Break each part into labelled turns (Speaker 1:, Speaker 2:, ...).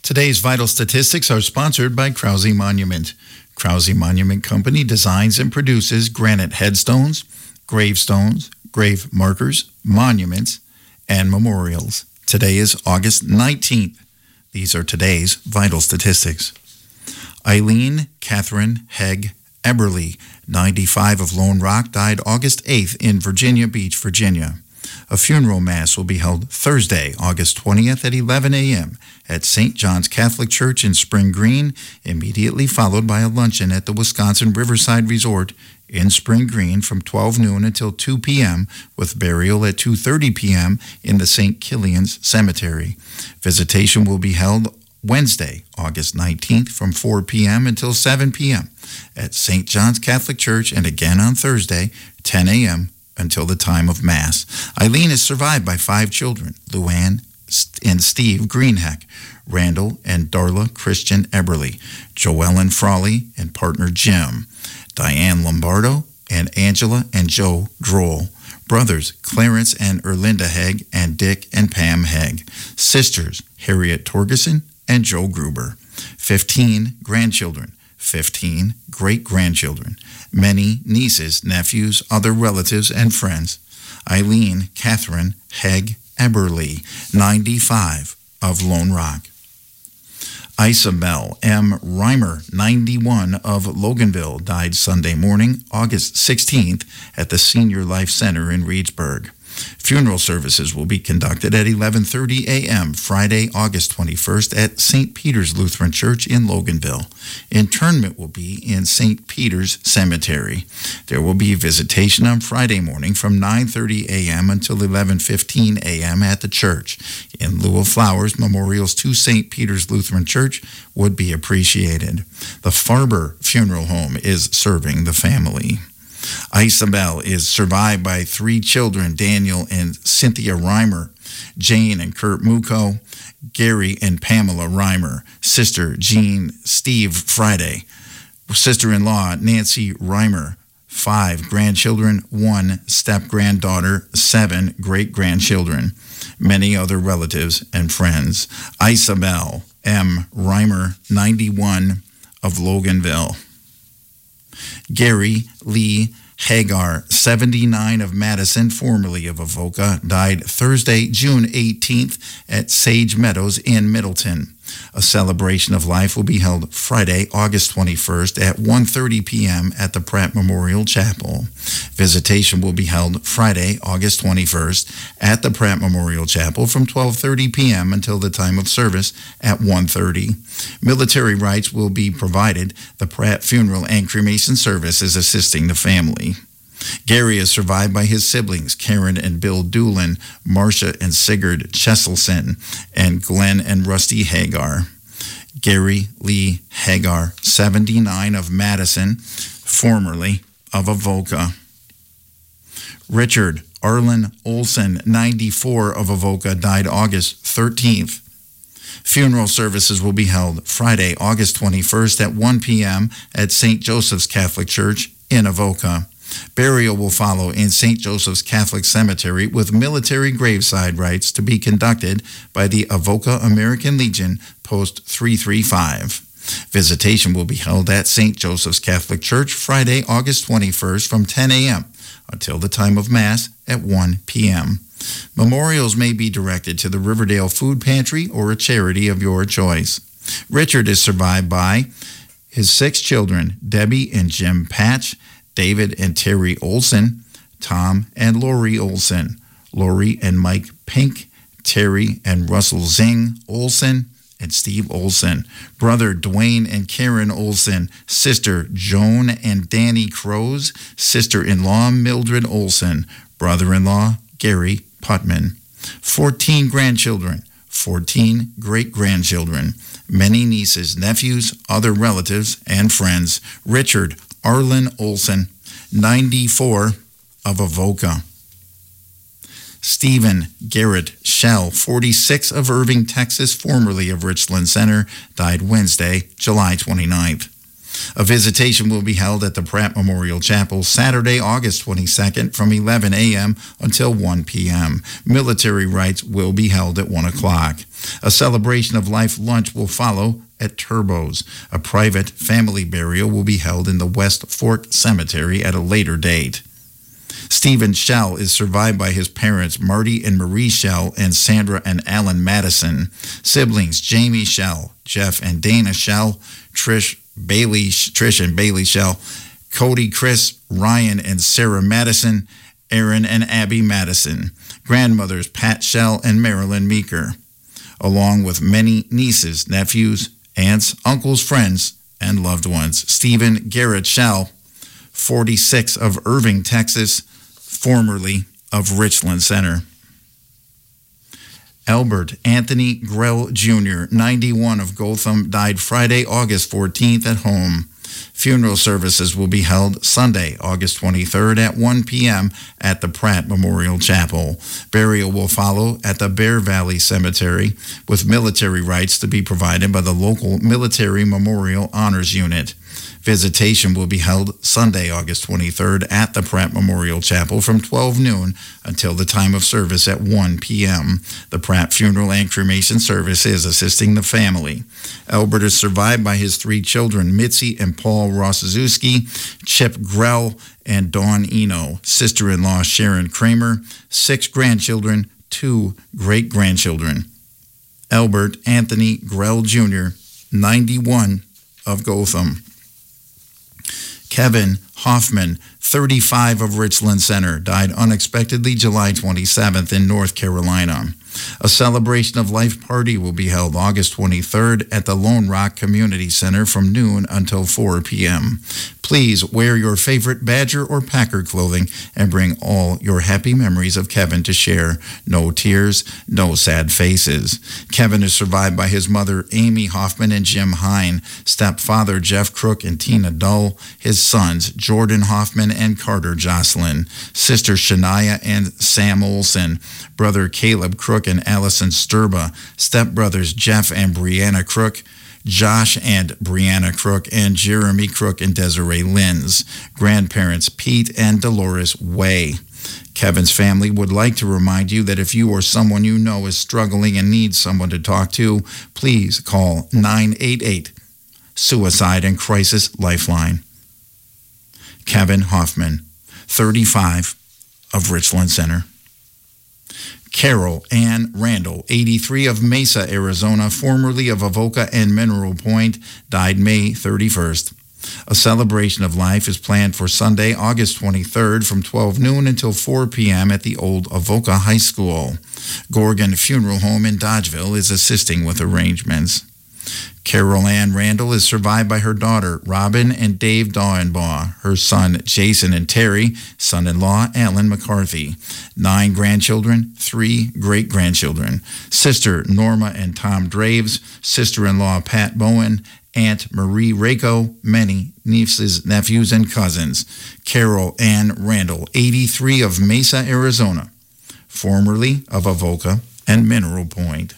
Speaker 1: Today's vital statistics are sponsored by Krause Monument. Krause Monument Company designs and produces granite headstones, gravestones, grave markers, monuments, and memorials. Today is August 19th. These are today's vital statistics. Eileen Catherine Hegg Eberly, 95 of Lone Rock, died August 8th in Virginia Beach, Virginia. A funeral mass will be held Thursday, August 20th at 11 a.m. at St. John's Catholic Church in Spring Green, immediately followed by a luncheon at the Wisconsin Riverside Resort in Spring Green from 12 noon until 2 p.m. with burial at 2:30 p.m. in the St. Kilian's Cemetery. Visitation will be held Wednesday, August 19th from 4 p.m. until 7 p.m. at St. John's Catholic Church, and again on Thursday, 10 a.m. until the time of Mass. Eileen is survived by 5 children, Luann and Steve Greenheck, Randall and Darla Christian Eberly, Joellen Frawley and partner Jim, Diane Lombardo, and Angela and Joe Droll, brothers Clarence and Erlinda Hegg, and Dick and Pam Hegg, sisters Harriet Torgerson and Joe Gruber, 15 grandchildren, 15 great-grandchildren, many nieces, nephews, other relatives, and friends. Eileen Catherine Hegg Eberly, 95 of Lone Rock. Isabel M. Reimer, 91 of Loganville, died Sunday morning, August 16th at the Senior Life Center in Reedsburg. Funeral services will be conducted at 11:30 a.m. Friday, August 21st at St. Peter's Lutheran Church in Loganville. Interment will be in St. Peter's Cemetery. There will be visitation on Friday morning from 9:30 a.m. until 11:15 a.m. at the church. In lieu of flowers, memorials to St. Peter's Lutheran Church would be appreciated. The Farber Funeral Home is serving the family. Isabel is survived by 3 children, Daniel and Cynthia Reimer, Jane and Kurt Muco, Gary and Pamela Reimer, sister Jean Steve Friday, sister-in-law Nancy Reimer, 5 grandchildren, 1 step-granddaughter, 7 great-grandchildren, many other relatives and friends. Isabel M. Reimer, 91 of Loganville. Gary Lee Hagar, 79 of Madison, formerly of Avoca, died Thursday, June 18th at Sage Meadows in Middleton. A celebration of life will be held Friday, August 21st at 1:30 p.m. at the Pratt Memorial Chapel. Visitation will be held Friday, August 21st at the Pratt Memorial Chapel from 12:30 p.m. until the time of service at 1:30. Military rites will be provided. The Pratt Funeral and Cremation Service is assisting the family. Gary is survived by his siblings, Karen and Bill Doolin, Marcia and Sigurd Cheselson, and Glenn and Rusty Hagar. Gary Lee Hagar, 79 of Madison, formerly of Avoca. Richard Arlen Olson, 94 of Avoca, died August 13th. Funeral services will be held Friday, August 21st at 1 p.m. at St. Joseph's Catholic Church in Avoca. Burial will follow in St. Joseph's Catholic Cemetery with military graveside rites to be conducted by the Avoca American Legion, Post 335. Visitation will be held at St. Joseph's Catholic Church Friday, August 21st from 10 a.m. until the time of Mass at 1 p.m. Memorials may be directed to the Riverdale Food Pantry or a charity of your choice. Richard is survived by his 6 children, Debbie and Jim Patch, David and Terry Olson, Tom and Lori Olson, Lori and Mike Pink, Terry and Russell Zing Olson, and Steve Olson, brother Dwayne and Karen Olson, sister Joan and Danny Crows, sister-in-law Mildred Olson, brother-in-law Gary Putman, 14 grandchildren, 14 great-grandchildren, many nieces, nephews, other relatives, and friends. Richard Arlen Olson, 94 of Avoca. Stephen Garrett Shell, 46 of Irving, Texas, formerly of Richland Center, died Wednesday, July 29th. A visitation will be held at the Pratt Memorial Chapel Saturday, August 22nd from 11 a.m. until 1 p.m. Military rites will be held at 1 o'clock. A celebration of life lunch will follow at Turbo's. A private family burial will be held in the West Fork Cemetery at a later date. Stephen Shell is survived by his parents, Marty and Marie Shell, and Sandra and Alan Madison. Siblings, Jamie Shell, Jeff and Dana Shell, Trish and Bailey Shell, Cody, Chris, Ryan and Sarah Madison, Aaron and Abby Madison. Grandmothers, Pat Shell and Marilyn Meeker, along with many nieces, nephews, aunts, uncles, friends, and loved ones. Stephen Garrett Shell, 46, of Irving, Texas, formerly of Richland Center. Albert Anthony Grell Jr., 91, of Gotham, died Friday, August 14th at home. Funeral services will be held Sunday, August 23rd at 1 p.m. at the Pratt Memorial Chapel. Burial will follow at the Bear Valley Cemetery, with military rites to be provided by the local Military Memorial Honors Unit. Visitation will be held Sunday, August 23rd at the Pratt Memorial Chapel from 12 noon until the time of service at 1 p.m. The Pratt Funeral and Cremation Service is assisting the family. Albert is survived by his 3 children, Mitzi and Paul Roszewski, Chip Grell, and Dawn Eno, sister-in-law Sharon Kramer, 6 grandchildren, 2 great-grandchildren. Albert Anthony Grell Jr., 91, of Gotham. Kevin Hoffman, 35, of Richland Center, died unexpectedly July 27th in North Carolina. A celebration of life party will be held August 23rd at the Lone Rock Community Center from noon until 4 p.m. Please wear your favorite Badger or Packer clothing and bring all your happy memories of Kevin to share. No tears, no sad faces. Kevin is survived by his mother, Amy Hoffman and Jim Hine, stepfather, Jeff Crook and Tina Dull, his sons, Jordan Hoffman and Carter Jocelyn, sister Shania and Sam Olson, brother Caleb Crook and Allison Sturba, stepbrothers Jeff and Brianna Crook, Josh and Brianna Crook, and Jeremy Crook and Desiree Linz, grandparents Pete and Dolores Way. Kevin's family would like to remind you that if you or someone you know is struggling and needs someone to talk to, please call 988 Suicide and Crisis Lifeline. Kevin Hoffman, 35, of Richland Center. Carol Ann Randall, 83, of Mesa, Arizona, formerly of Avoca and Mineral Point, died May 31st. A celebration of life is planned for Sunday, August 23rd from 12 noon until 4 p.m. at the old Avoca High School. Gorgon Funeral Home in Dodgeville is assisting with arrangements. Carol Ann Randall is survived by her daughter, Robin and Dave Dauenbaugh, her son, Jason and Terry, son-in-law, Alan McCarthy, 9 grandchildren, 3 great-grandchildren, sister, Norma and Tom Draves, sister-in-law, Pat Bowen, Aunt Marie Rako, many nieces, nephews, and cousins. Carol Ann Randall, 83, of Mesa, Arizona, formerly of Avoca and Mineral Point.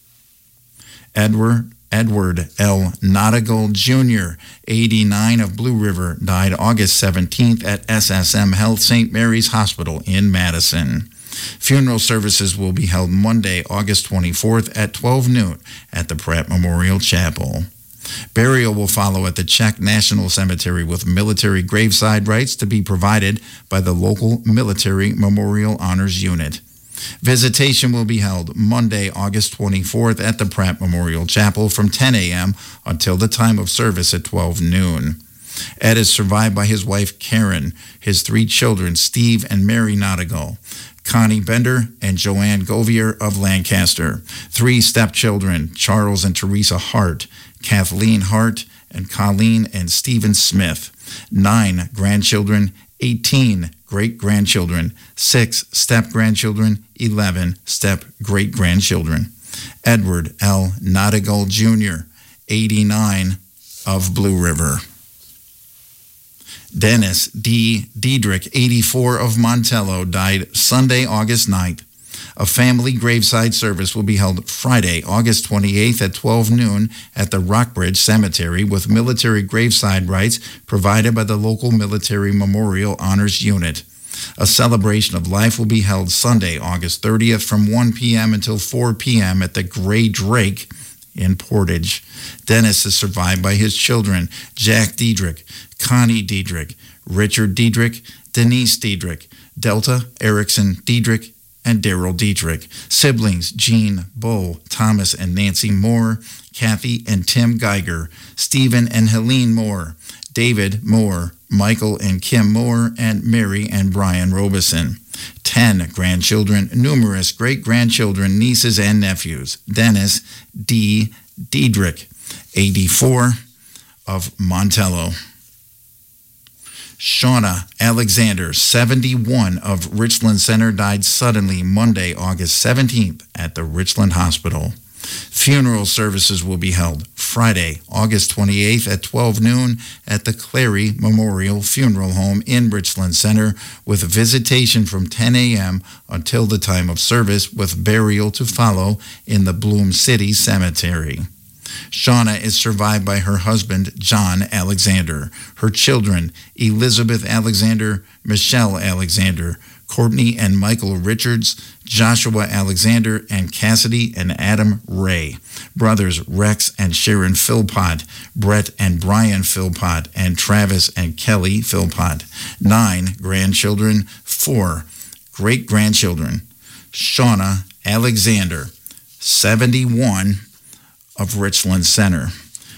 Speaker 1: Edward L. Nottigal Jr., 89, of Blue River, died August 17th at SSM Health St. Mary's Hospital in Madison. Funeral services will be held Monday, August 24th at 12 noon at the Pratt Memorial Chapel. Burial will follow at the Czech National Cemetery with military graveside rites to be provided by the local Military Memorial Honors Unit. Visitation will be held Monday, August 24th at the Pratt Memorial Chapel from 10 a.m. until the time of service at 12 noon. Ed is survived by his wife, Karen, his 3 children, Steve and Mary Nottigal, Connie Bender and Joanne Govier of Lancaster, 3 stepchildren, Charles and Teresa Hart, Kathleen Hart, and Colleen and Stephen Smith, 9 grandchildren, 18 great-grandchildren, 6 step-grandchildren, 11 step-great-grandchildren. Edward L. Nottigal Jr., 89, of Blue River. Dennis D. Diedrich, 84, of Montello, died Sunday, August 9th. A family graveside service will be held Friday, August 28th at 12 noon at the Rockbridge Cemetery with military graveside rites provided by the local Military Memorial Honors Unit. A celebration of life will be held Sunday, August 30th from 1 p.m. until 4 p.m. at the Gray Drake in Portage. Dennis is survived by his children, Jack Diedrich, Connie Diedrich, Richard Diedrich, Denise Diedrich, Delta Erickson Diedrich, and Daryl Diedrich. Siblings, Jean, Bo, Thomas, and Nancy Moore, Kathy and Tim Geiger, Stephen and Helene Moore, David Moore, Michael and Kim Moore, and Mary and Brian Robeson. 10 grandchildren, numerous great-grandchildren, nieces, and nephews. Dennis D. Diedrich, 84, of Montello. Shauna Alexander, 71, of Richland Center, died suddenly Monday, August 17th at the Richland Hospital. Funeral services will be held Friday, August 28th at 12 noon at the Clary Memorial Funeral Home in Richland Center with visitation from 10 a.m. until the time of service with burial to follow in the Bloom City Cemetery. Shauna is survived by her husband, John Alexander, her children, Elizabeth Alexander, Michelle Alexander, Courtney and Michael Richards, Joshua Alexander, and Cassidy and Adam Ray. Brothers Rex and Sharon Philpott, Brett and Brian Philpott, and Travis and Kelly Philpott. 9 grandchildren, 4 great-grandchildren. Shauna Alexander, 71, of Richland Center.